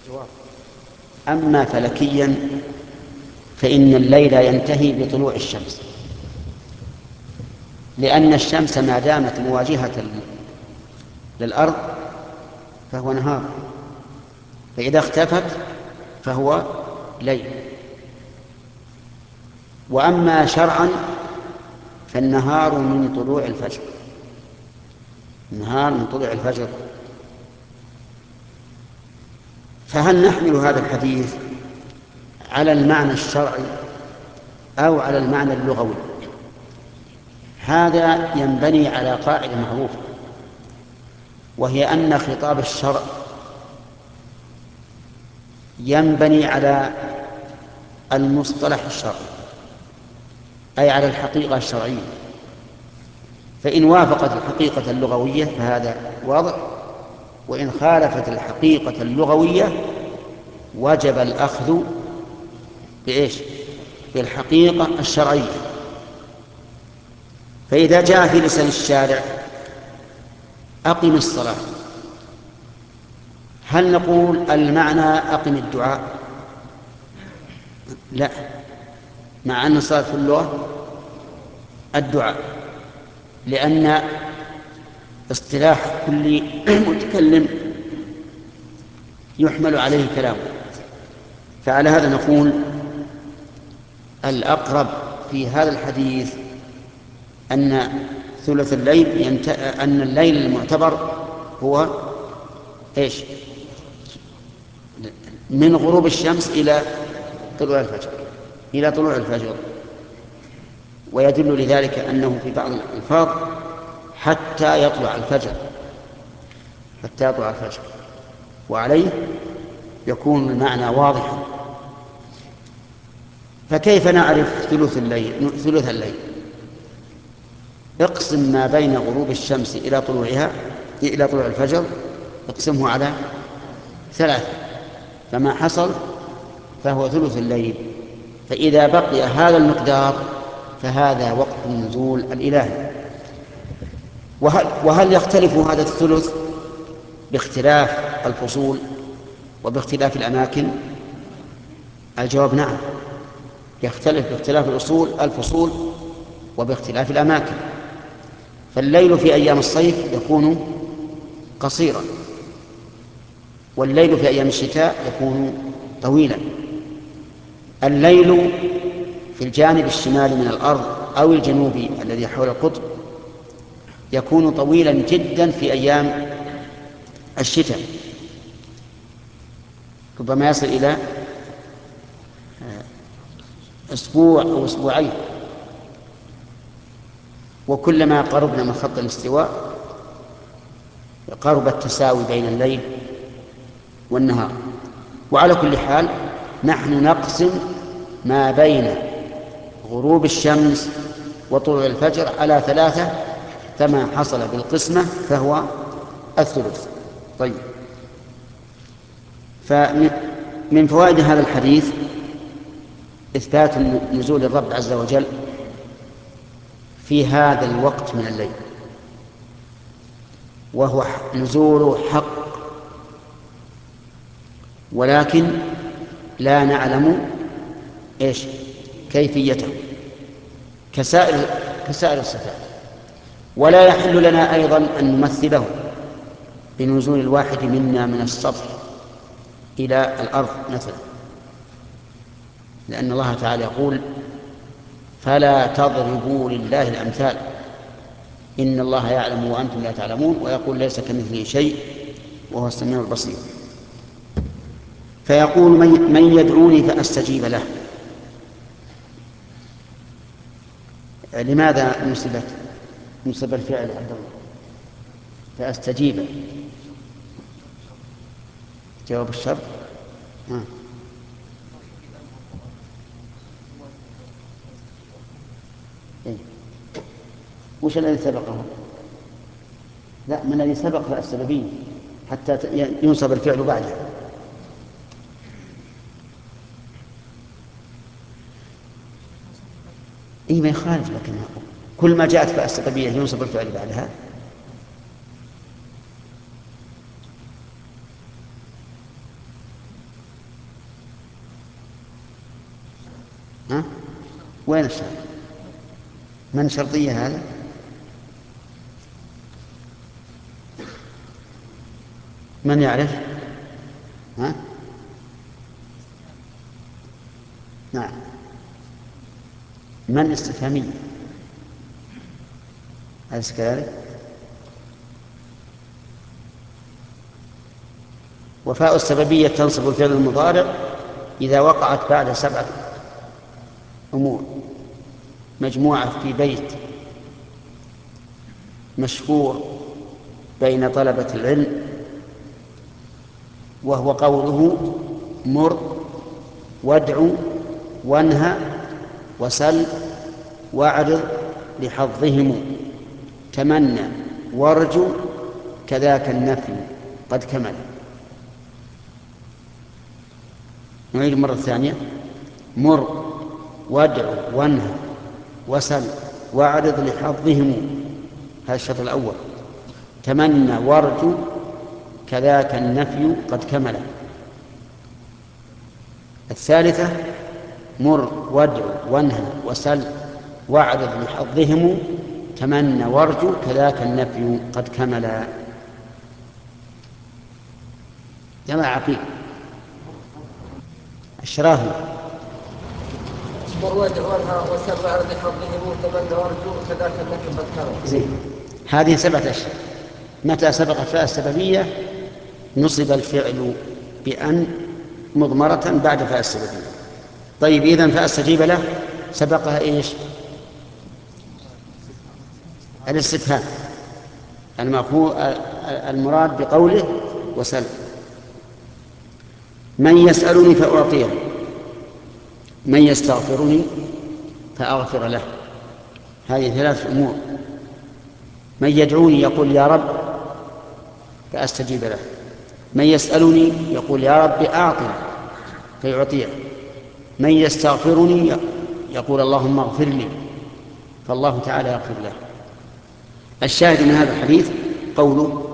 الجواب. أما فلكيا فإن الليل ينتهي بطلوع الشمس، لأن الشمس ما دامت مواجهة للأرض فهو نهار، فإذا اختفت فهو ليل. وأما شرعا فالنهار من طلوع الفجر، النهار من طلوع الفجر. فهل نحمل هذا الحديث على المعنى الشرعي أو على المعنى اللغوي؟ هذا ينبني على قاعدة معروفة، وهي أن خطاب الشرع ينبني على المصطلح الشرعي، أي على الحقيقة الشرعية. فإن وافقت الحقيقة اللغوية فهذا واضح، وإن خالفت الحقيقة اللغوية وجب الأخذ بإيش؟ بالحقيقة الشرعية. فإذا جاء في لسان الشارع أقم الصلاة، هل نقول المعنى أقم الدعاء؟ لا، مع أن الصلاة في اللغة الدعاء، لأن اصطلاح كل متكلم يحمل عليه كلامه. فعلى هذا نقول الأقرب في هذا الحديث أن ثلث الليل أن الليل المعتبر هو إيش؟ من غروب الشمس إلى طلوع الفجر، إلى طلوع الفجر. ويدل لذلك أنه في بعض الألفاظ حتى يطلع الفجر، حتى يطلع الفجر، وعليه يكون المعنى واضحا. فكيف نعرف ثلث الليل؟ ثلث الليل اقسم ما بين غروب الشمس إلى طلوعها إلى طلوع الفجر، اقسمه على 3، فما حصل فهو ثلث الليل. فإذا بقي هذا المقدار فهذا وقت النزول الإلهي. وهل يختلف هذا الثلث باختلاف الفصول وباختلاف الأماكن؟ الجواب نعم، يختلف باختلاف الفصول وباختلاف الأماكن. فالليل في أيام الصيف يكون قصيرا، والليل في أيام الشتاء يكون طويلا. الليل في الجانب الشمالي من الأرض أو الجنوبي الذي حول القطب يكون طويلا جدا في أيام الشتاء، ربما يصل إلى أسبوع أو أسبوعين. وكلما قربنا من خط الاستواء قرب التساوي بين الليل والنهار. وعلى كل حال نحن نقسم ما بين غروب الشمس وطلوع الفجر على 3، فما حصل بالقسمة فهو الثلث. طيب، فمن فوائد هذا الحديث إثبات نزول الرب عز وجل في هذا الوقت من الليل، وهو نزول حق، ولكن لا نعلم إيش كيفيته كسائر الصفات. ولا يحل لنا أيضا أن نمثله بنزول الواحد منا من السطح إلى الأرض مثلا، لأن الله تعالى يقول فلا تضربوا لله الأمثال إن الله يعلم وأنتم لا تعلمون، ويقول ليس كمثله شيء وهو السميع البصير. فيقول من يدعوني فأستجيب له. لماذا نسب الفعل عبد الله؟ فأستجيب جواب الشرط. إيه؟ وش الذي سبقه؟ لا، من الذي سبق فالسببين حتى ينصب الفعل بعده. إيه، ما يخالف، لكن كل ما جاءت فالسببية ينصب الفعل بعدها. وين الشرط؟ من شرطية هذا؟ من يعرف؟ ها؟ نعم. من استفهامية، أليس كذلك؟ وفاء السببية تنصب الفعل المضارع إذا وقعت بعد 7 أمور مجموعة في بيت مشهور بين طلبة العلم، وهو قوله: مر وادع وانهى وسل واعرض لحظهم، تمنى وارجو كذاك النفي قد كمل. نعيد مرة ثانية: مر وادع وانهى وسل واعرض لحظهم، هذا الشرط الأول. تمنى وارجو كذاك النفي قد كمل. الثالثة: مر وادع وانهى وسل واعرض لحظهم، تمنى وارجو كذاك النفي قد كمل. جماعة عقيل الشراهي. مر وادع وانهى وسل واعرض لحظهم، تمنى وارجو كذاك النفي قد كمل. زين، هذه 7 أشياء. متى سبقت فاء السببية نصب الفعل بأن مضمرة بعد فاء السببية. طيب، إذن فاء السجيب له سبقها إيش؟ الاستفهام المراد بقوله وسل. من يسألني فأعطيه، من يستغفرني فأغفر له. هذه 3 أمور. من يدعوني يقول يا رب فأستجيب له. من يسألني يقول يا رب أعطني فيعطيه. من يستغفرني يقول اللهم اغفر لي فالله تعالى يغفر له. الشاهد من هذا الحديث قوله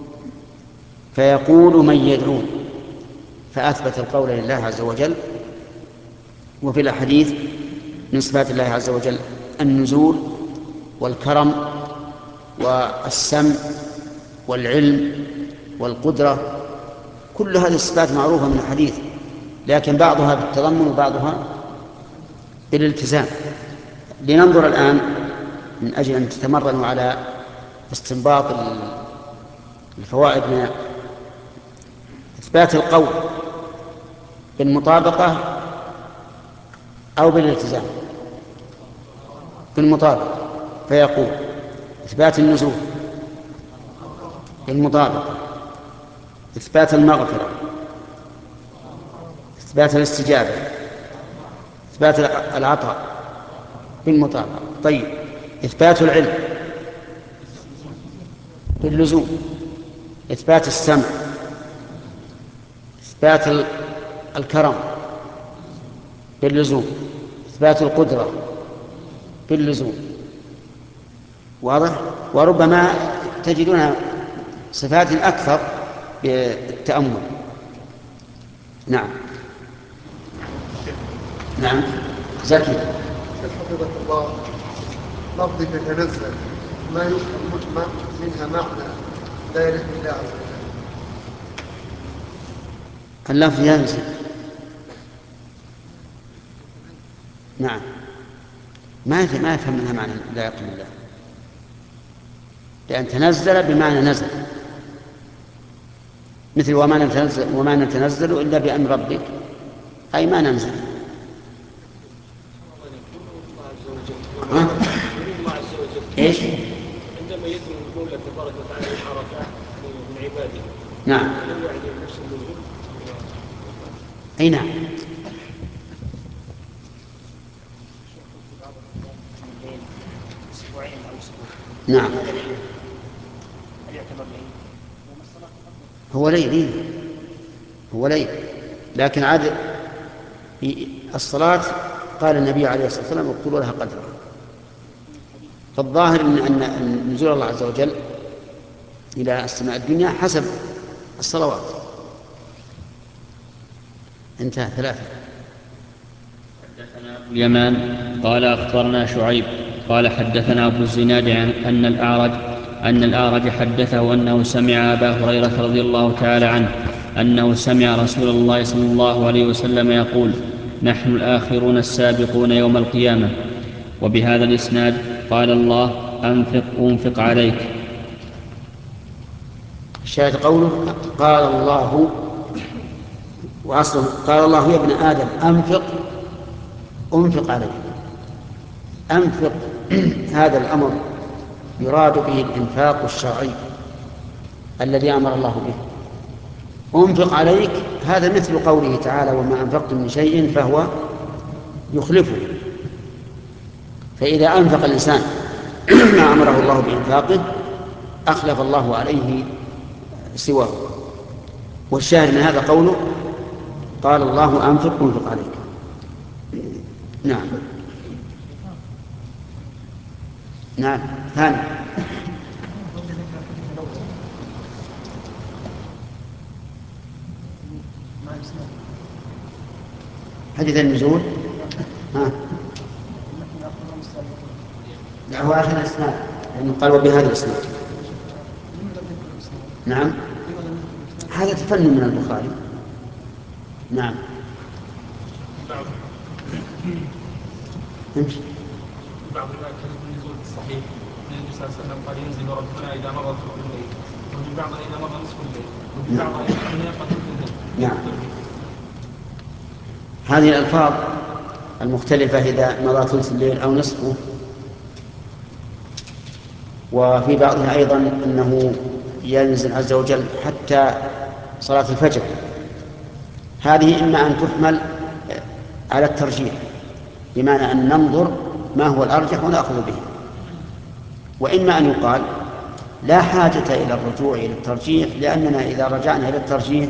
فيقول من يدعون، فأثبت القول لله عز وجل. وفي الأحاديث من صفات الله عز وجل النزول والكرم والسمع والعلم والقدرة، كل هذه الصفات معروفة من الحديث، لكن بعضها بالتضمن وبعضها بالالتزام. لننظر الآن من أجل أن تتمرنوا على استنباط الفوائد من إثبات القول بالمطابقة أو بالالتزام. بالمطابقة، فيقول إثبات النزول بالمطابقة، إثبات المغفرة، إثبات الاستجابة، إثبات العطاء بالمطابقة. طيب، إثبات العلم باللزوم، إثبات السمع، إثبات الكرم باللزوم، إثبات القدرة باللزوم. واضح؟ وربما تجدون صفات أكثر بالتأمل. نعم. نعم زكي. حفظك الله، لفظ تتنزل ما يفهم مجمع منها معنى لا يليق بالله عز وجل. اللفظ ينزل. نعم، ما يفهم منها معنى لا يليق بالله، لأن تنزل بمعنى نزل، مثل وما نتنزل إلا بأمر ربك، أي ما ننزل. إيش؟ عندما يذكر المولى تبارك وتعالى الحركات من عباده. نعم. يعني نفس النزول. أي نعم. نعم. هو ليل، هو ليل، لكن عاد الصلاة قال النبي عليه الصلاة والسلام اقتلوا لها قدرها. فالظاهر أن نزول الله عز وجل إلى السماء الدنيا حسب الصلوات. انتهى 3. حدثنا أبو اليمان قال أخبرنا شعيب قال حدثنا أبو الزناد عن أن الأعرج حدثه أنه سمع أبا هريرة رضي الله تعالى عنه أنه سمع رسول الله صلى الله عليه وسلم يقول: نحن الآخرون السابقون يوم القيامة. وبهذا الإسناد قال الله: أنفق عليك. الشاهد قوله قال الله، وأصله قال الله: يا ابن آدم أنفق عليك. أنفق هذا الأمر يراد به الإنفاق الشرعي الذي أمر الله به. أنفق عليك هذا مثل قوله تعالى: وما أنفقتم من شيء فهو يخلفه. فإذا أنفق الإنسان ما أمره الله بإنفاقه أخلف الله عليه سواه. والشاهد من هذا قوله: قال الله: أنفق عليك. نعم ثاني. حديث النزول هو آخر الإسناد، لأنه قال وبهذا الإسناد. نعم، هذا تفنن من البخاري. نعم. امشي. بعض الروايات كانت النزول الصحيح ان النبي صلى الله عليه وسلم قال: ينزل ربنا اذا مضى ثلث الليل، وفي بعض اذا مضى نصف الليل، وفي بعض اذا يقضي ثلث الليل. نعم. هذه الألفاظ المختلفة إذا مضى ثلث الليل أو نصفه، وفي بعضها أيضا أنه ينزل عز وجل حتى صلاة الفجر، هذه إما أن تحمل على الترجيح، بمعنى أن ننظر ما هو الأرجح ونأخذ به، وإما أن يقال لا حاجة إلى الرجوع إلى الترجيح، لأننا إذا رجعنا إلى الترجيح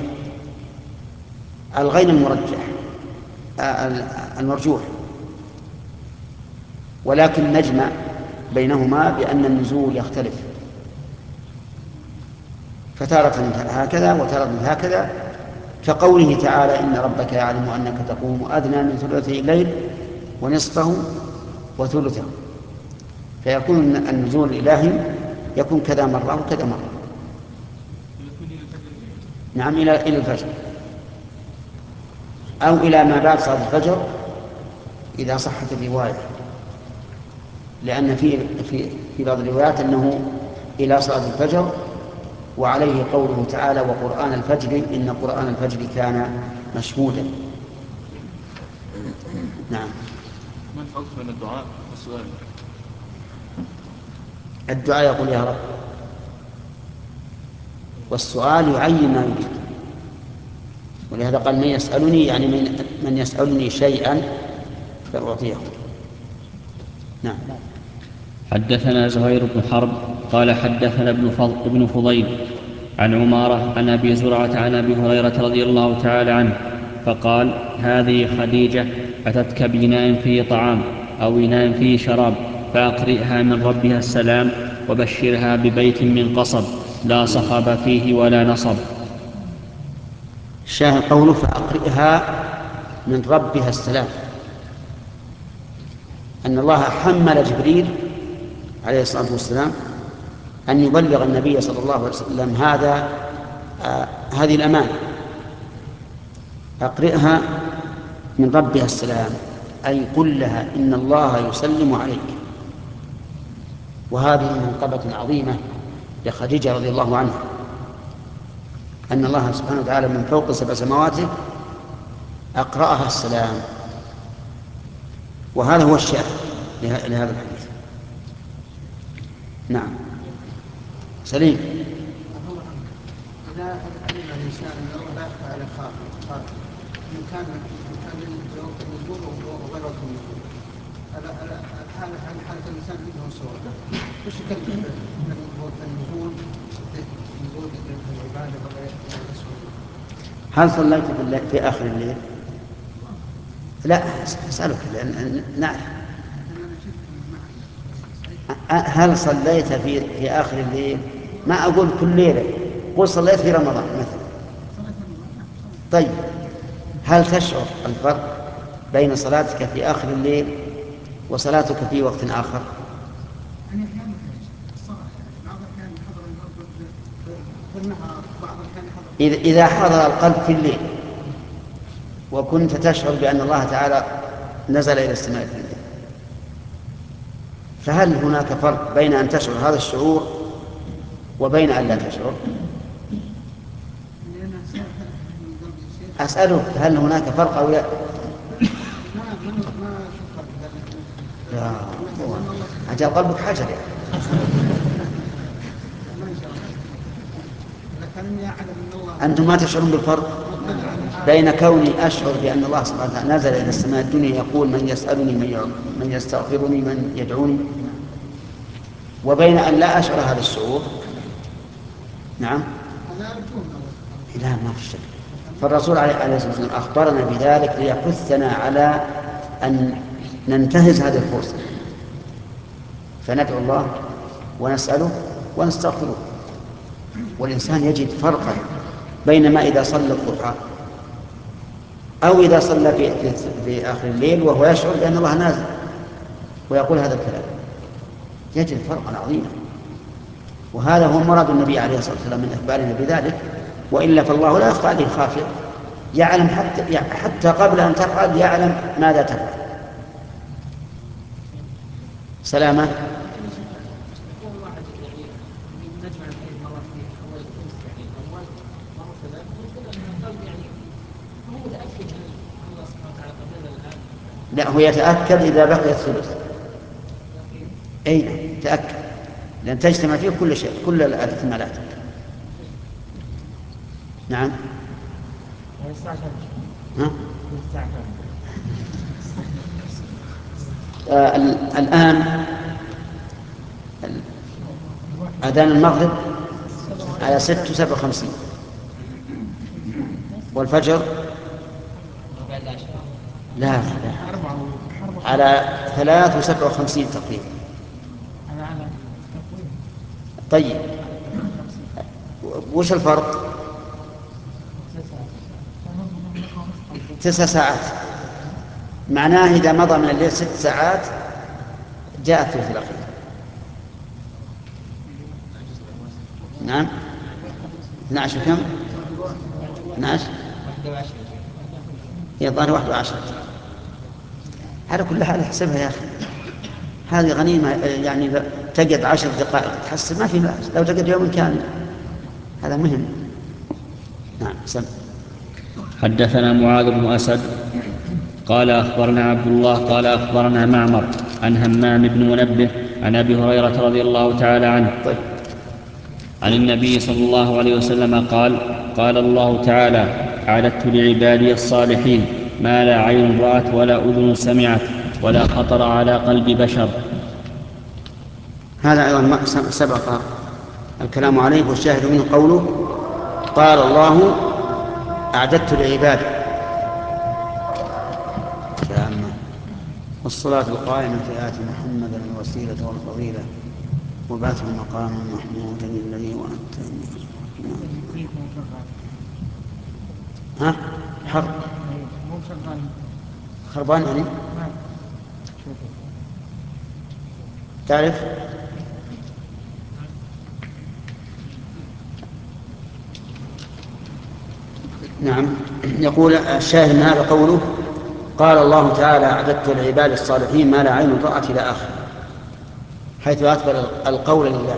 ألغينا المرجوح، ولكن نجمع بينهما بأن النزول يختلف، فتارة هكذا وتارة هكذا، كقوله تعالى: إن ربك يعلم أنك تقوم أدنى من ثلثي الليل ونصفه وثلثه، فيكون النزول الإلهي يكون كذا مرة وكذا مرة. نعم، إلى الفجر أو إلى ما بعد صلاة الفجر إذا صحت الرواية، لأن في بعض الروايات أنه إلى صلاة الفجر، وعليه قوله تعالى: وقرآن الفجر إن قرآن الفجر كان مشهودا. نعم. ما الفرق بين الدعاء والسؤال؟ الدعاء يقول: يا رب، والسؤال يعين ما يريد، ولهذا قال: من يسألني، يعني من يسألني شيئا فأعطيه. نعم. حدثنا زهير بن حرب قال حدثنا ابن فضيل عن عمارة عن أبي زرعة عن أبي هريرة رضي الله تعالى عنه فقال: هذه خديجة أتتك بإناء فيه طعام أو إناء فيه شراب، فأقرئها من ربها السلام، وبشرها ببيت من قصب لا صخب فيه ولا نصب. الشاهد قوله: فأقرئها من ربها السلام، أن الله حمل جبريل عليه الصلاة والسلام أن يبلغ النبي صلى الله عليه وسلم هذه الأمانة. أقرئها من ربها السلام، أي قل لها إن الله يسلم عليك. وهذه منقبة عظيمة لخديجة رضي الله عنها، أن الله سبحانه وتعالى من فوق 7 سماوات أقرأها السلام، وهذا هو الشاهد لهذا الحديث. نعم. سليم. إذا علم الإنسان أنه لا يخفى على خاطر إن كان وقت النزول وغير وقت النزول، حالة الإنسان عنده صورة وش يكلم وقت النزول العبادة ولا يسوي؟ هل صليت في آخر الليل؟ لا، أسألك لأن نعرف. هل صليت في آخر الليل؟ ما أقول كل ليلة، قل صليت في رمضان مثلا. طيب، هل تشعر الفرق بين صلاتك في آخر الليل وصلاتك في وقت آخر؟ إذا حضر القلب في الليل وكنت تشعر بأن الله تعالى نزل إلى السماء في الليل، فهل هناك فرق بين أن تشعر هذا الشعور وبين أن لا تشعر؟ أسألك هل هناك فرق أو لا؟ لا أجل قلبك حجر يعني. أنتم ما تشعرون بالفرق بين كوني أشعر بأن الله سبحانه وتعالى نزل إلى السماء الدنيا يقول من يسألني من يستغفرني من يدعوني، وبين أن لا أشعر هذا الشعور؟ نعم. لا ما في شك. فالرسول عليه الصلاة والسلام أخبرنا بذلك ليحثنا على أن ننتهز هذه الفرصة، فندعو الله ونسأله ونستغفره. والإنسان يجد فرقا بين ما إذا صلى الضحى أو إذا صلى في آخر الليل وهو يشعر بأن الله نازل ويقول هذا الكلام، يجد فرقا عظيما. وهذا هو مراد النبي عليه الصلاة والسلام من إخبارنا بذلك، وإلا فالله لا يخفى عليه خافية، يعلم حتى قبل أن تفعل يعلم ماذا تفعل. سلامة. لا هو يتأكد إذا بقي الثلث. أي تأكد، لأن تجتمع فيه كل شيء، كل الاحتمالات. نعم. الآن أذان المغرب على 6:57 والفجر لا على 3:57 تقريبا. طيب وش الفرق؟ 9 ساعات. معناه إذا مضى من الليل 6 ساعات جاء الثلث الأخير. نعم. 12 كم؟ 12 يظهر 11. على كل حال احسبها يا أخي، هذه غنيمة يعني. تقعد 10 دقائق تحسب ما في بأس، لو تقعد يوم كامل هذا مهم. نعم. سم. حدثنا معاذ بن أسد قال أخبرنا عبد الله قال أخبرنا معمر عن همام بن منبه عن أبي هريرة رضي الله تعالى عنه طيب. عن النبي صلى الله عليه وسلم قال قال الله تعالى أعددت لعبادي الصالحين ما لا عين رأت ولا أذن سمعت ولا خطر على قلب بشر. هذا أيضا سبق الكلام عليه، والشاهد منه قوله قال الله أعددت لعبادي والصلاة القائمة آت محمدا الوسيلة والفضيلة وبعثه مقاما محمودا الذي وعدته. ها حرب خربان يعني تعرف؟ نعم. يقول الشاهد من هذا قوله قال الله تعالى أعددت لعباد الصالحين ما لا عين رأت إلى آخر، حيث أثبت القول لله.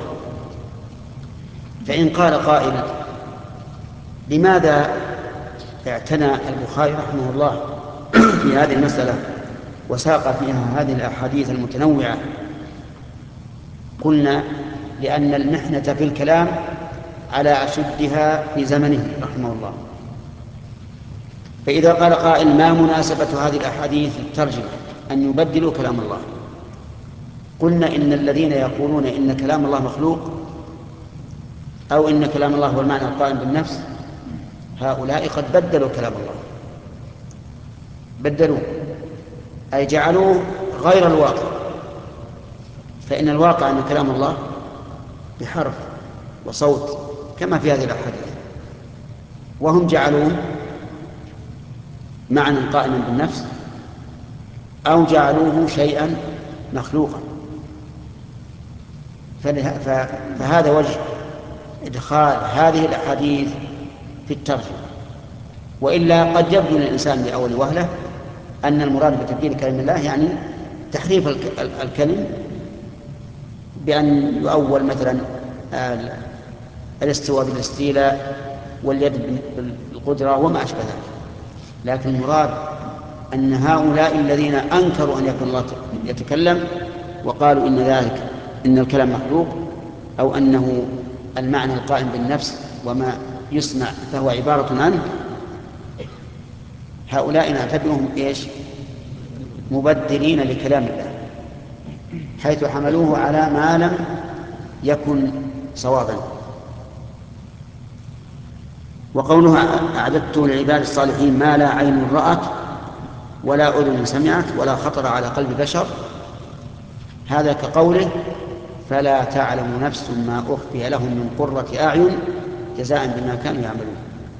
فإن قال قائل لماذا اعتنى البخاري رحمه الله في هذه المسألة وساق فيها هذه الأحاديث المتنوعة؟ قلنا لأن المحنة في الكلام على أشدها في زمنه رحمه الله. فإذا قال قائل ما مناسبة هذه الأحاديث للترجمة أن يبدلوا كلام الله؟ قلنا إن الذين يقولون إن كلام الله مخلوق أو إن كلام الله هو المعنى القائم بالنفس هؤلاء قد بدلوا كلام الله، بدلوا أي جعلوه غير الواقع. فإن الواقع أن كلام الله بحرف وصوت كما في هذه الأحاديث، وهم جعلوه معنى قائما بالنفس أو جعلوه شيئا مخلوقا. فهذا وجه إدخال هذه الأحاديث في الترجمة. وإلا قد يبدو للإنسان بأول وهلة أن المراد بتبديل كلام الله يعني تحريف الكلم، بأن يؤول مثلا الاستواء بالاستيلاء واليد بالقدرة وما أشبه ذلك. لكن المراد أن هؤلاء الذين أنكروا أن يكون الله يتكلم وقالوا إن الكلام مخلوق، أو أنه المعنى القائم بالنفس وما يسمع فهو عبارة عنه، هؤلاء نعتبرهم إيش؟ مبدلين لكلام الله، حيث حملوه على ما لم يكن صوابا. وقوله أعددت لعباد الصالحين ما لا عين رأت ولا أذن سمعت ولا خطر على قلب بشر، هذا كقوله فلا تعلم نفس ما أخفي لهم من قرة أعين جزاء بما كانوا يعملون.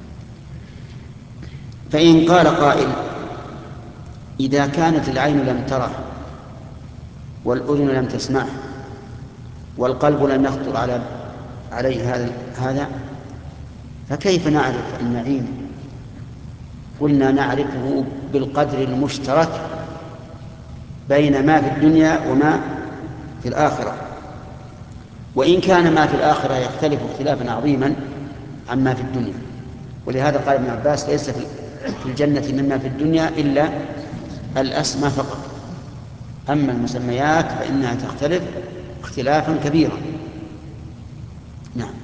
فإن قال قائل إذا كانت العين لم تره والأذن لم تسمعه والقلب لم يخطر عليه هذا فكيف نعرف النعيم؟ قلنا نعرفه بالقدر المشترك بين ما في الدنيا وما في الآخرة، وإن كان ما في الآخرة يختلف اختلافا عظيما عما في الدنيا. ولهذا قال ابن عباس ليس في الجنة مما في الدنيا إلا الأسماء فقط، أما المسميات فإنها تختلف اختلافا كبيرا. نعم.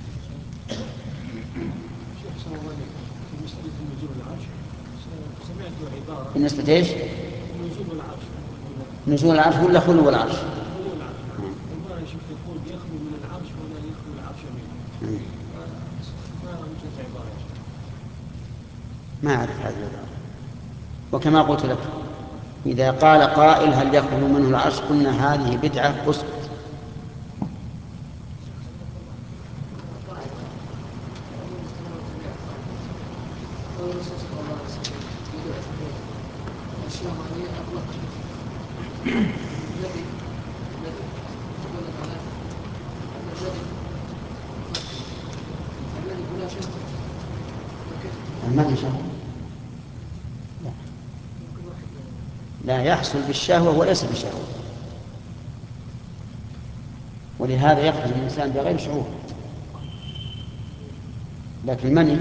بالنسبة إيش؟ نزول العرش ولا خلو العرش؟ ما أعرف هذه العبارة. وكما قلت لك إذا قال قائل هل يخلو منه العرش قلنا هذه بدعة أسكت. لا يحصل بالشهوة وليس بشهوة، ولهذا يخرج الإنسان بغير شعور. لكن المني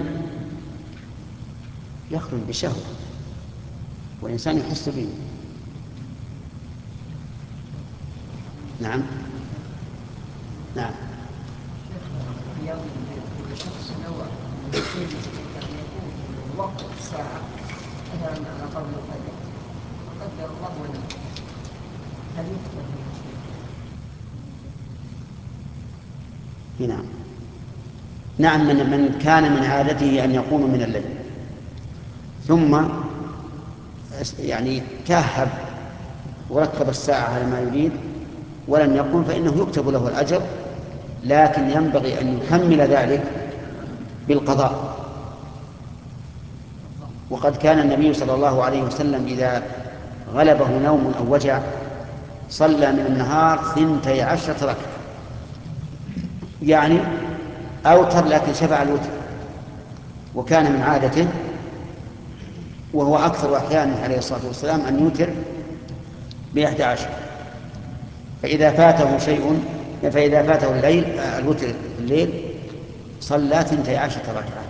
يخرج بشهوة والإنسان يحس به. نعم. نعم. شخص نوع وقت الساعة مثلا قبل الفجر قدر الله ونعم، هل يكتب نعم. نعم. من كان من عادته أن يقوم من الليل ثم يعني تاهب وركب الساعة على ما يريد ولم يقم فإنه يكتب له الأجر، لكن ينبغي أن يكمل ذلك بالقضاء. وقد كان النبي صلى الله عليه وسلم إذا غلبه نوم أو وجع صلى من النهار 12 ركعة، يعني أوتر لكن شفع الوتر. وكان من عادته وهو أكثر أحيانه عليه الصلاة والسلام أن يوتر ب11، فإذا فاته الليل الوتر الليل صلى 12 ركعة.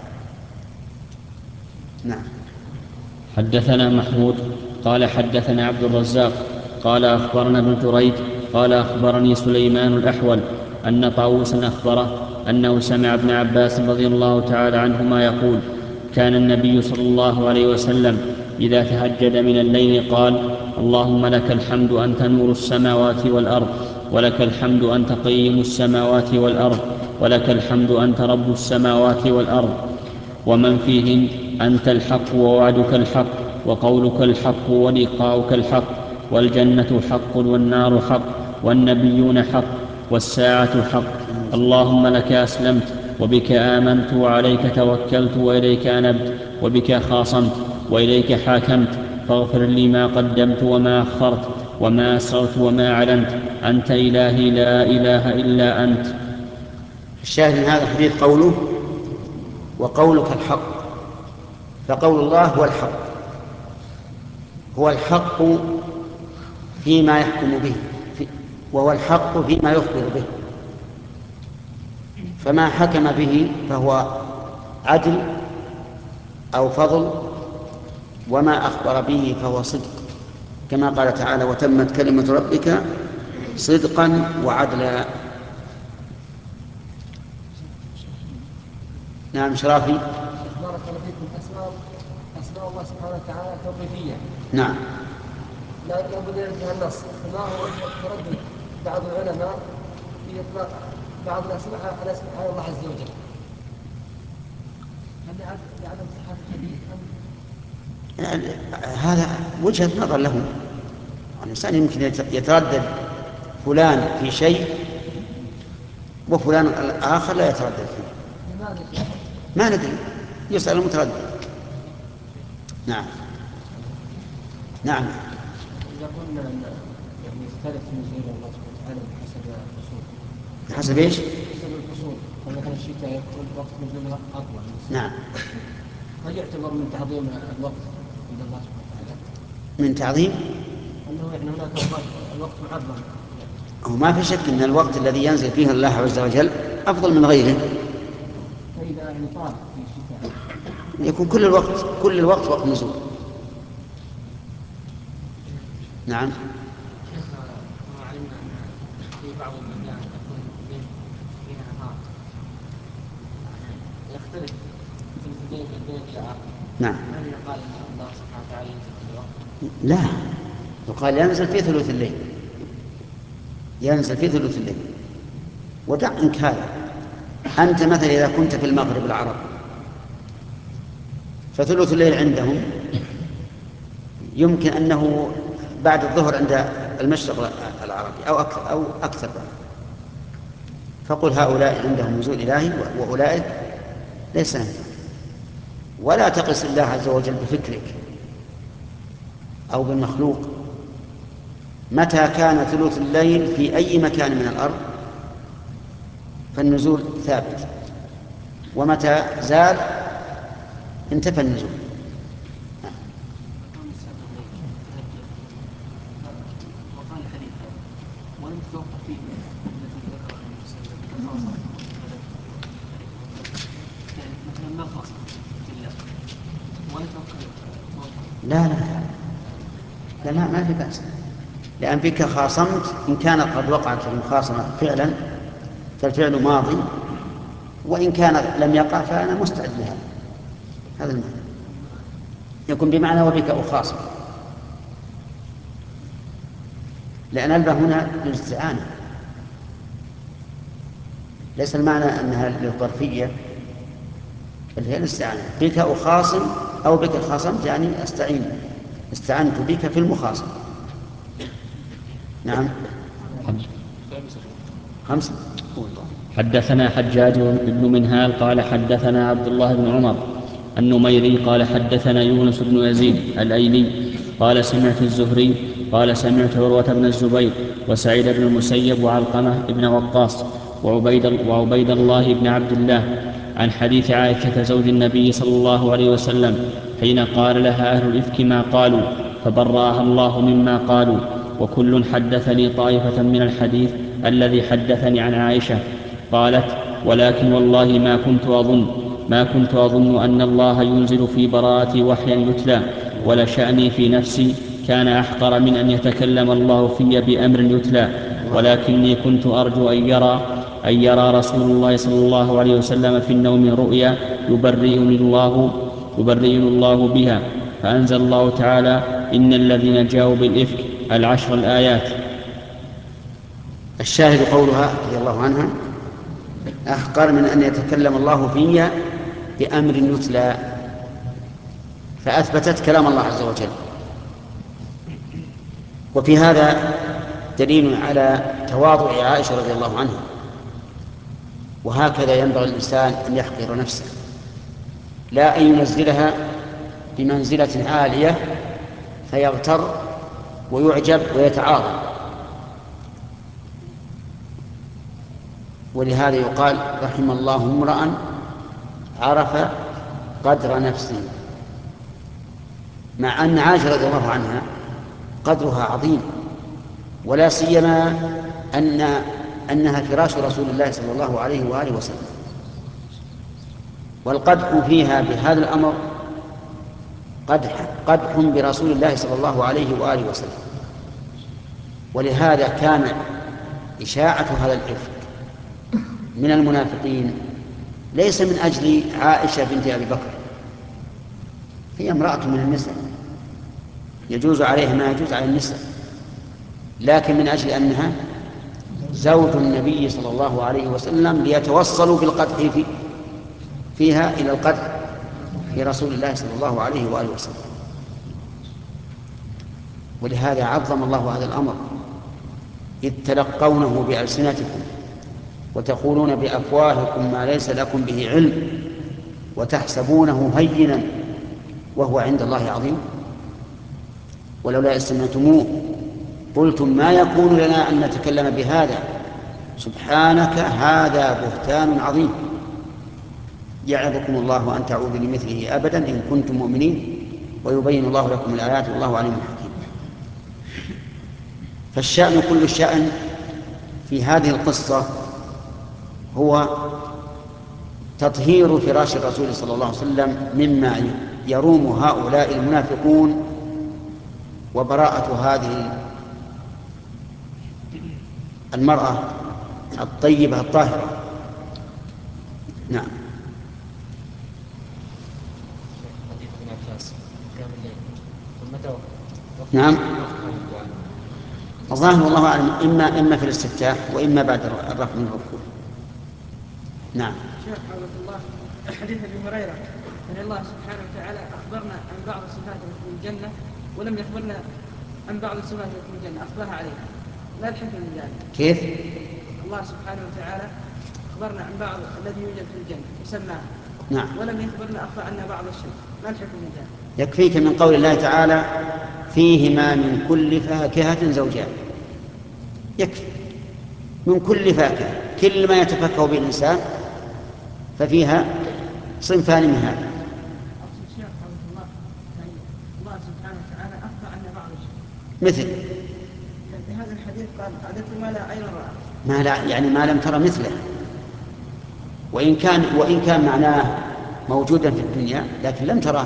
نعم. حدثنا محمود قال حدثنا عبد الرزاق قال أخبرنا ابن جريج قال أخبرني سليمان الأحول أن طاووسا أخبره أنه سمع ابن عباس رضي الله تعالى عنهما يقول: كان النبي صلى الله عليه وسلم إذا تهجد من الليل قال: اللهم لك الحمد أنت نور السماوات والأرض، ولك الحمد أنت قيم السماوات والأرض، ولك الحمد أنت رب السماوات والأرض ومن فيهن، أنت الحق ووعدك الحق وقولك الحق ولقاؤك الحق، والجنة حق والنار حق والنبيون حق والساعة حق. اللهم لك أسلمت وبك آمنت وعليك توكلت وإليك أنبت وبك خاصمت وإليك حاكمت، فاغفر لي ما قدمت وما أخرت وما أسررت وما أعلنت، أنت إلهي لا إله إلا أنت. الشاهد من هذا الحديث قوله وقولك الحق، فقول الله هو الحق، هو الحق فيما يحكم به، وهو الحق فيما يخبر به، فما حكم به فهو عدل أو فضل، وما أخبر به فهو صدق، كما قال تعالى وتمت كلمة ربك صدقا وعدلا. نعم شرافي. بارك الله فيكم. أسماء الله سبحانه وتعالى توقيفية. نعم. لا بد أن ينتهي النص. فما هو تردد بعض العلماء في إطلاق بعض الأسماء على الله عز وجل؟ هل لعدم صحة الحديث هذا وجهة نظر له. الإنسان يمكن يتردد فلان في شيء وفلان آخر لا يتردد فيه، ما ندري، يسأل المتردد. نعم. نعم. إذا قلنا أن يختلف نزول الله سبحانه وتعالى بحسب الفصول. بحسب ايش؟ بحسب الفصول، فمثلا الشتاء يكون وقت نزولها أطول. نعم. هل يعتبر من تعظيم الوقت عند الله سبحانه وتعالى؟ من تعظيم؟ أنه يعني هناك أوقات الوقت معظم. وما في شك أن الوقت الذي ينزل فيه الله عز وجل أفضل من غيره. فإذا يعني طال في الشتاء يكون كل الوقت وقت نزول. نعم. كما علمنا أن في بعض البلدان تكون فيها نهار يختلف في الليل إلى آخر. نعم. هل يقال أن الله سبحانه وتعالى ينزل في الوقت؟ لا، يقال ينزل في ثلث الليل، ينزل في ثلث الليل. ودع عنك هذا، أنت مثلا إذا كنت في المغرب العرب فثلث الليل عندهم يمكن أنه بعد الظهر عند المشرق العربي أو أكثر. فقل هؤلاء عندهم نزول إلهي وأولئك ليس عندهم. ولا تقس الله عز وجل بفكرك أو بالمخلوق. متى كان ثلث الليل في أي مكان من الأرض فالنزول ثابت، ومتى زال انتفى النزول. وقال الحديث ولم تتوقف فيه التي ذكر النبي صلى الله عليه وسلم يعني مثلا ما خاص بالله ولا توكل. لا ما في بأس، لأن بك خاصمت. إن كانت قد وقعت المخاصمة فعلا فالفعل ماضي، وإن كان لم يقع فأنا مستعد لها. هذا المعنى يكون بمعنى وبك أخاصم، لأن البه هنا للاستعانة، ليس المعنى أنها للظرفية بل هي الاستعانة. بك أخاصم أو بك خاصمت يعني استعنت بك في المخاصمة. نعم. 5. حدثنا حجاج بن منهال قال حدثنا عبد الله بن عمر النميري قال حدثنا يونس بن يزيد الأيلي قال سمعت الزهري قال سمعت عروة بن الزبير وسعيد بن المسيب وعلقمة بن وقاص وعبيد الله بن عبد الله عن حديث عائشة زوج النبي صلى الله عليه وسلم حين قال لها أهل الإفك ما قالوا فبرأها الله مما قالوا. وكل حدثني طائفة من الحديث الذي حدثني عن عائشة. قالت ولكن والله ما كنت أظن أن الله ينزل في براءتي وحيا يتلى، ولشأني في نفسي كان أحقر من أن يتكلم الله في بأمر يتلى، ولكني كنت أرجو أن يرى رسول الله صلى الله عليه وسلم في النوم رؤيا يبرئني الله بها، فأنزل الله تعالى إن الذين جاءوا بالإفك 10 الآيات. الشاهد قولها رضي الله عنها أحقر من أن يتكلم الله في بأمر يتلى، فأثبتت كلام الله عز وجل. وفي هذا دليل على تواضع عائشة رضي الله عنها، وهكذا ينبغي الإنسان أن يحقر نفسه، لا أن ينزلها بمنزلة عالية فيغتر ويعجب ويتعاظم. ولهذا يقال رحم الله امرأ عرف قدر نفسه، مع أن عائشة رضي الله عنها قدرها عظيم، ولا سيما أنها فراش رسول الله صلى الله عليه وآله وسلم، والقدح فيها بهذا الأمر قدح برسول الله صلى الله عليه وآله وسلم. ولهذا كان إشاعة هذا الإفك من المنافقين ليس من أجل عائشة بنت أبي بكر، هي امرأة من النساء يجوز عليها ما يجوز على النساء، لكن من أجل أنها زوج النبي صلى الله عليه وسلم، ليتوصلوا بالقدح فيها إلى القدح في رسول الله صلى الله عليه وآله وسلم. ولهذا عظم الله هذا الأمر، إذ تلقونه بألسنتكم وتقولون بأفواهكم ما ليس لكم به علم وتحسبونه هينا وهو عند الله عظيم. ولولا إذ سمعتموه قلتم ما يكون لنا أن نتكلم بهذا سبحانك هذا بهتان عظيم. يعظكم الله أن تعودوا لمثله أبدا إن كنتم مؤمنين ويبين الله لكم الآيات والله عليم حكيم. فالشأن كل الشأن في هذه القصة هو تطهير فراش الرسول صلى الله عليه وسلم مما يروم هؤلاء المنافقون، وبراءة هذه المرأة الطيبة الطاهرة. نعم. نعم الظاهر والله أعلم إما في الاستفتاح وإما بعد الرفع من الركوع. نعم. شيخ حفظه الله، حديث ابي هريره ان الله سبحانه وتعالى اخبرنا عن بعض الصفات في الجنه ولم يخبرنا عن بعض الصفات في الجنه اخبرها عليها، ما الحكم من ذلك؟ كيف؟ الله سبحانه وتعالى اخبرنا عن بعض الذي يوجد في الجنه وسماه، نعم، ولم يخبرنا اخبر عنا بعض الشيء، ما الحكم من ذلك؟ يكفيك من قول الله تعالى فيهما من كل فاكهة زوجان، يكفي من كل فاكهة، كل ما يتفكه به الإنسان ففيها صنفان من هذا. الله سبحانه وتعالى أخبر عنا بعض الشيء مثل في هذا الحديث قال عددت ما لا عين رأى، ما لا يعني ما لم ترى مثله، وإن كان معناه موجودا في الدنيا لكن لم تراه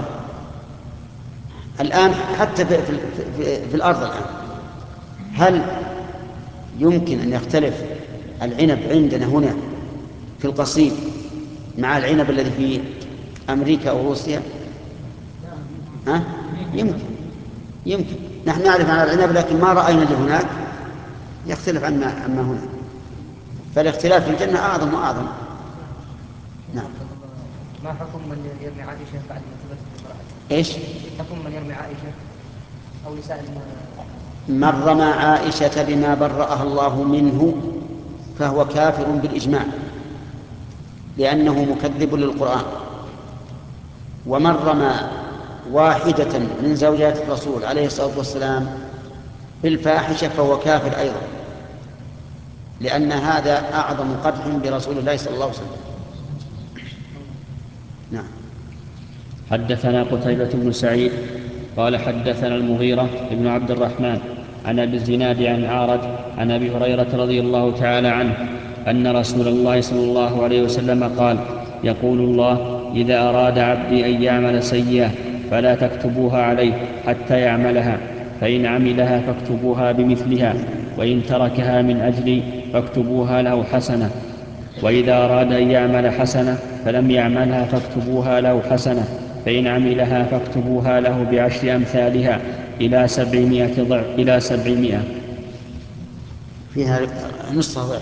الآن حتى في الأرض الآن. هل يمكن أن يختلف العنب عندنا هنا في القصيم مع العنب الذي في أمريكا أو روسيا؟ يمكن نحن نعرف عن العنب لكن ما رأينا اللي هناك يختلف عما هنا، فالاختلاف في الجنة أعظم وأعظم. نعم. ما حكم من يرمي عائشة بعد ما ثبتت امرأته؟ إيش؟ حكم من يرمي عائشة أو نساء من رمى عائشة بما برأها الله منه فهو كافر بالإجماع لأنه مكذب للقرآن، ومن رمى واحدة من زوجات الرسول عليه الصلاة والسلام بالفاحشة فهو كافر أيضا، لأن هذا أعظم قدح برسول الله صلى الله عليه وسلم. نعم. حدثنا قتيبة بن سعيد قال حدثنا المغيرة بن عبد الرحمن عن أبي الزناد عن عارج عن أبي هريرة رضي الله تعالى عنه أن رسول الله صلى الله عليه وسلم قال: يقول الله: إذا أراد عبدي أن يعمل سيئة فلا تكتبوها عليه حتى يعملها، فإن عملها فاكتبوها بمثلها، وإن تركها من أجلي فاكتبوها له حسنة، وإذا أراد أن يعمل حسنة فلم يعملها فاكتبوها له حسنة، فإن عملها فاكتبوها له بعشر أمثالها إلى 700 فيها نصف ضعف.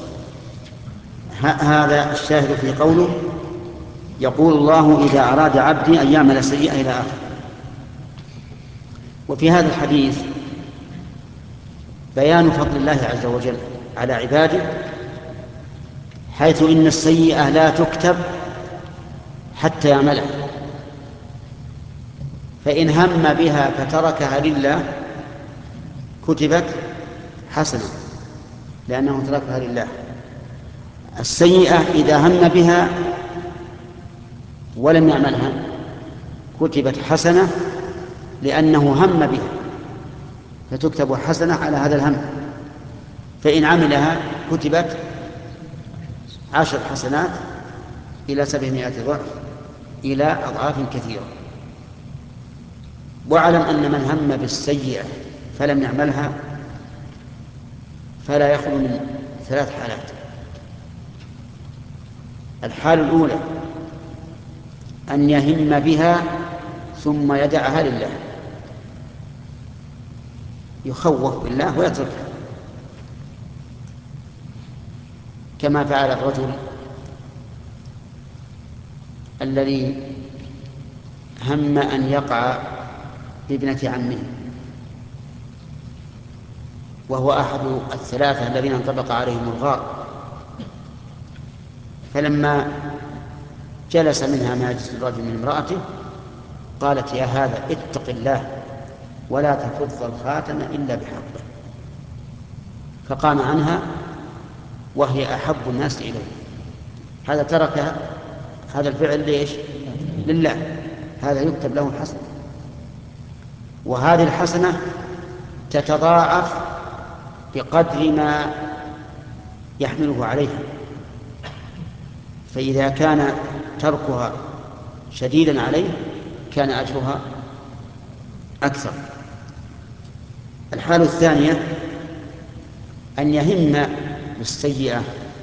هذا الشاهد في قوله يقول الله إذا أراد عبدي أن يعمل سيئة إلى آخر. وفي هذا الحديث بيان فضل الله عز وجل على عباده، حيث إن السيئة لا تكتب حتى يعملها، فإن هم بها فتركها لله كتبت حسنة لأنه تركها لله. السيئة إذا هم بها ولم يعملها كتبت حسنة لأنه هم بها فتكتب حسنة على هذا الهم، فإن عملها كتبت 10 حسنات إلى 700 ضعف إلى أضعاف كثيرة. واعلم أن من هم بالسيئة فلم يعملها فلا يخلو من 3 حالات. الحالة الأولى أن يهم بها ثم يدعها لله، يخوف بالله ويتركها، كما فعل الرجل الذي هم أن يقع بابنة عمه، وهو أحد الثلاثة الذين انطبق عليهم الغار، فلما جلس منها ما يجلس الرجل من امرأته قالت: يا هذا اتق الله ولا تفض الخاتم إلا بحقه، فقام عنها وهي أحب الناس إليه. هذا ترك هذا الفعل ليش؟ لله، هذا يكتب له حسنة، وهذه الحسنة تتضاعف بقدر ما يحمله عليها، فإذا كان تركها شديدا عليه كان أجرها أكثر. الحالة الثانية أن يهم بالسيئة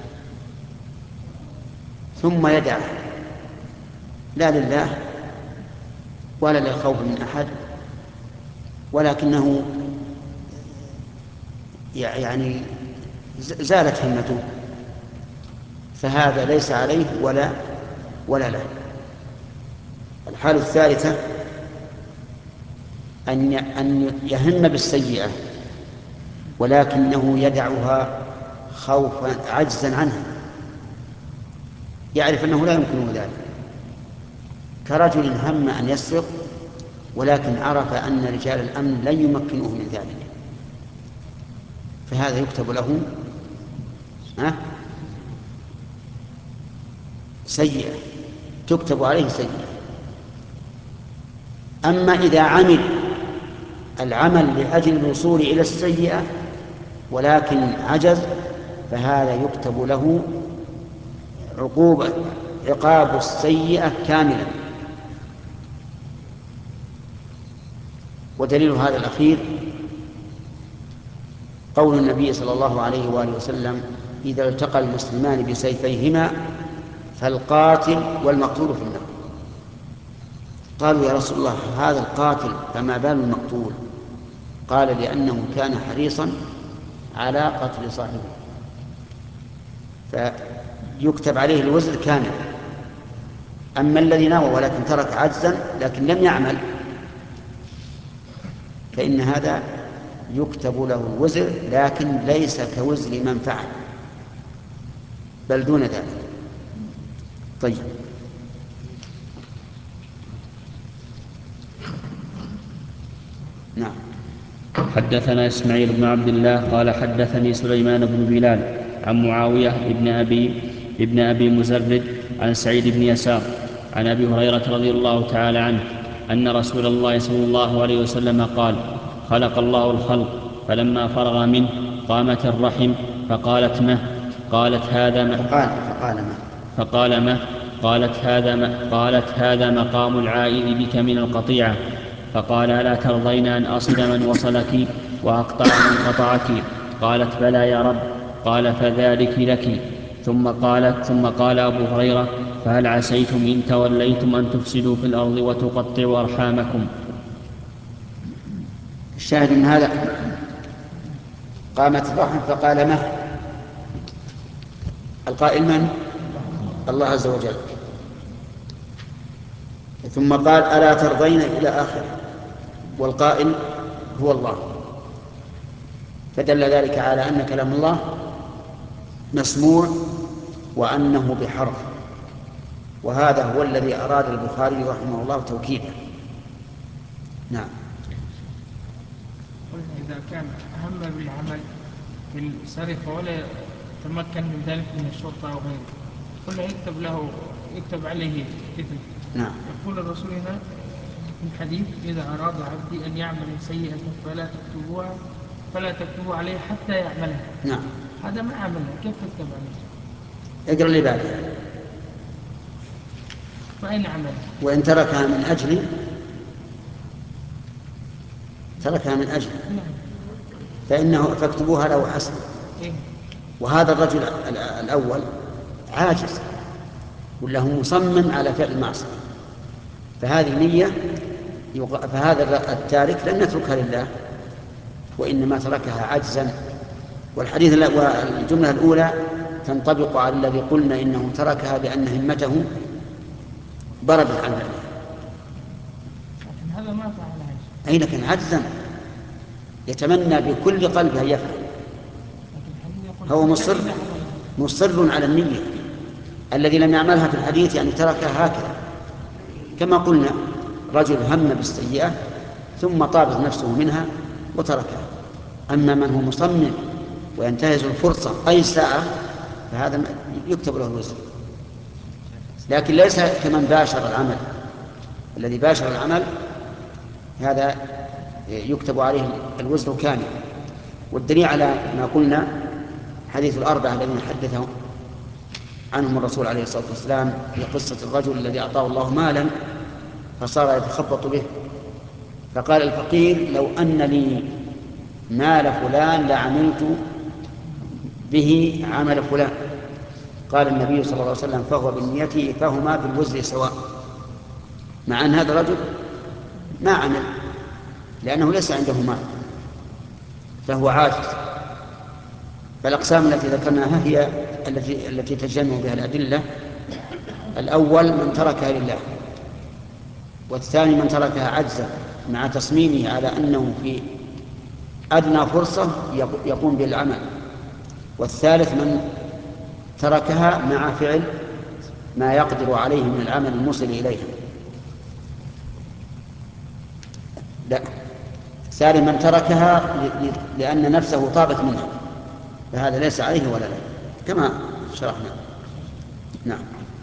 ثم يدعه لا لله ولا للخوف من أحد، ولكنه يعني زالت همته، فهذا ليس عليه ولا له. الحالة الثالثة أن يهم بالسيئة ولكنه يدعها خوفا عجزا عنها، يعرف أنه لا يمكنه ذلك، كرجل هم أن يسرق ولكن عرف أن رجال الأمن لن يمكنوه من ذلك، فهذا يكتب له سيئة، تكتب عليه سيئة. أما إذا عمل العمل لأجل الوصول إلى السيئة ولكن عجز فهذا يكتب له عقاب السيئة كاملا. ودليل هذا الأخير قول النبي صلى الله عليه وآله وسلم: إذا التقى المسلمان بسيفيهما فالقاتل والمقتول في النار. قالوا: يا رسول الله، هذا القاتل فما بال المقتول؟ قال: لأنه كان حريصا على قتل صاحبه، فيكتب عليه الوزر كامل. أما الذي نوى ولكن ترك عجزا لكن لم يعمل فإن هذا يكتب له الوزر لكن ليس كوزر من فعل، بل دون ذلك. طيب، نعم. حدثنا إسماعيل بن عبد الله قال حدثني سليمان بن بلال عن معاوية ابن أبي مزرد عن سعيد بن يسار عن أبي هريرة رضي الله تعالى عنه أن رسول الله صلى الله عليه وسلم قال: خلق الله الخلق فلما فرغ منه قامت الرحم فقالت مه، قالت هذا مه، فقال مه، قالت هذا مقام العائد بك من القطيعة، فقال: ألا ترضين أن أصل من وصلك وأقطع من قطعك؟ قالت: بلى يا رب. قال: فذلك لك. ثم قال أبو هريرة: فهل عسيتم إن توليتم أن تفسدوا في الأرض وتقطعوا أرحامكم؟ الشاهد من هذا قامت الرحم فقال مه، القائل من؟ الله عز وجل. ثم قال: ألا ترضين إلى آخر، والقائل هو الله، فدل ذلك على أن كلام الله مسموع وأنه بحرف، وهذا هو الذي أراد البخاري رحمه الله توكيده. نعم. قلنا إذا كان أهم بالعمل في السرقة ولا تمكن من ذلك من الشرطة أو غيره، قلنا يكتب عليه إثم. نعم. يقول الرسول هنا في الحديث: إذا أراد عبدي أن يعمل سيئة فلا تكتبوا عليه حتى يعملها. نعم. هذا ما عملها، كيف تكتب عليه؟ اقرأ اللي بعدها. فأين عملها؟ وإن تركها من أجل فاكتبوها له حسن. وهذا الرجل الأول عاجز وله مصمم على فعل المعصية، فهذه نية، فهذا التارك لن يتركها لله، وإنما تركها عجزا. والجملة الأولى تنطبق على الذي قلنا إنه تركها لأن همته بردت عن ذلك. لكن هذا ما فعلها. أي لكن عجزا يتمنى بكل قلبه يفعل، هو مصر على النية. الذي لم يعملها في الحديث يعني تركها هكذا، كما قلنا رجل هم بالسيئة ثم طابت نفسه منها وتركها. أما من هو مصمم وينتهز الفرصة أي ساعة فهذا يكتب له الوزر، لكن ليس كمن باشر العمل. الذي باشر العمل هذا يكتب عليه الوزر كامل. والدليل على ما قلنا حديث الأربعة الذين حدثهم عنهم الرسول عليه الصلاة والسلام في قصة الرجل الذي أعطاه الله مالا فصار يتخبط به، فقال الفقير: لو أن لي مال فلان لعملت به عمل فلان. قال النبي صلى الله عليه وسلم: فهو بالنية فهما بالوزر سواء. مع أن هذا الرجل ما عمل لأنه ليس عنده مال فهو عاجز. فالأقسام التي ذكرناها هي التي تجمع بها الأدلة: الأول من تركها لله، والثاني من تركها عجزا مع تصميمه على أنه في أدنى فرصة يقوم بالعمل، والثالث من تركها مع فعل ما يقدر عليه من العمل الموصل إليها. لا، الثالث من تركها لأن نفسه طابت منها، فهذا ليس عليه ولا لا، كما شرحنا. نعم.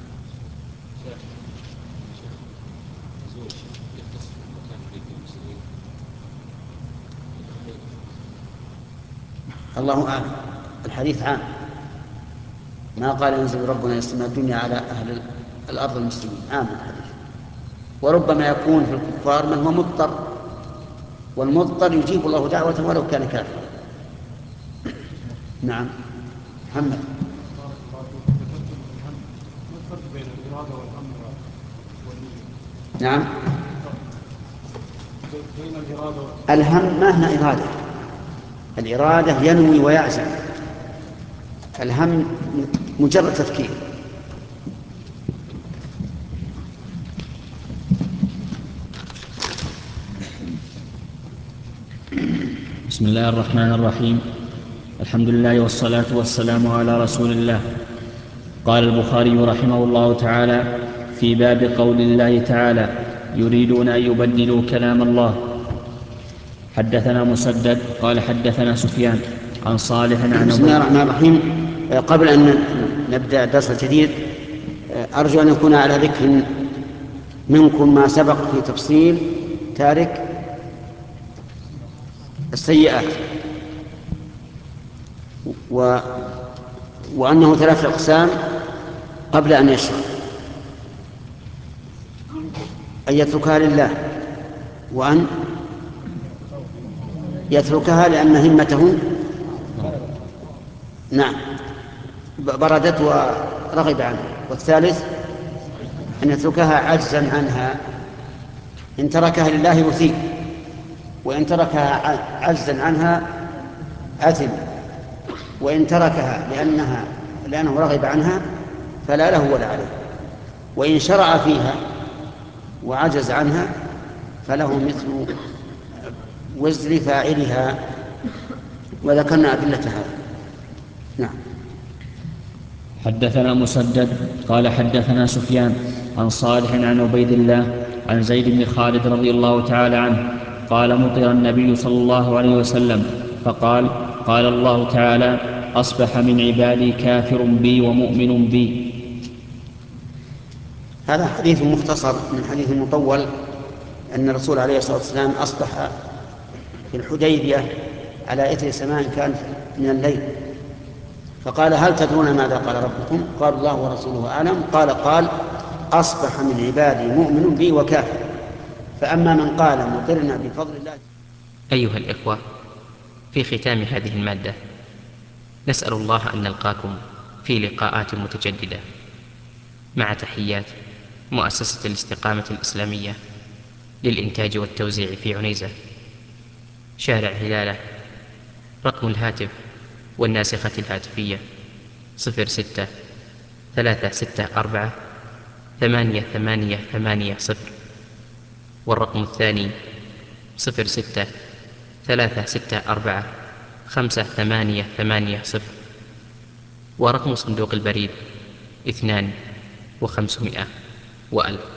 الله أعلم، الحديث عام، ما قال ينزل ربنا يسمى الدنيا على أهل الأرض المسلمين، عام الحديث. وربما يكون في الكفار من هو مضطر، والمضطر يجيب الله دعوته ولو كان كافرا. نعم. محمد. نعم. الهم ما هي إرادة، الإرادة ينوي ويعزم، الهم مجرد تفكير. بسم الله الرحمن الرحيم. الحمد لله والصلاة والسلام على رسول الله. قال البخاري رحمه الله تعالى في باب قول الله تعالى: يريدون أن يبدلوا كلام الله. حدثنا مسدد قال حدثنا سفيان عن صالح عن بسم الله الرحمن الرحيم. قبل أن نبدأ الدرس الجديد أرجو أن يكون على ذكر منكم ما سبق في تفصيل تارك السيئات، وأنه 3 أقسام قبل أن يشرع: أن يتركها لله، وأن يتركها لأن همته نعم بردت ورغب عنها، والثالث أن يتركها عجزا عنها. إن تركها لله يثيب، وإن تركها عجزا عنها أثم، وإن تركها لأنه رغب عنها فلا له ولا عليه، وإن شرع فيها وعجز عنها فله مثل وزر فاعلها، وذكرنا أدلة هذا. نعم. حدثنا مسدد قال حدثنا سفيان عن صالح عن عبيد الله عن زيد بن خالد رضي الله تعالى عنه قال مطر النبي صلى الله عليه وسلم فقال قال الله تعالى أصبح من عبادي كافر بي ومؤمن بي. هذا حديث مختصر من حديث مطول أن الرسول عليه الصلاة والسلام أصبح في الحديبية على إثر سماء كان من الليل، فقال هل تدرون ماذا قال ربكم؟ قال الله ورسوله أعلم. قال أصبح من عبادي مؤمن بي وكافر. فأما من قال مطرنا بفضل الله. أيها الإخوة، في ختام هذه المادة نسأل الله أن نلقاكم في لقاءات متجددة، مع تحيات مؤسسة الاستقامة الإسلامية للإنتاج والتوزيع في عنيزة، شارع هلالة. رقم الهاتف والناسخة الهاتفية 06-364-8880، والرقم الثاني 06-364-5880، ورقم صندوق البريد 2500 و1000.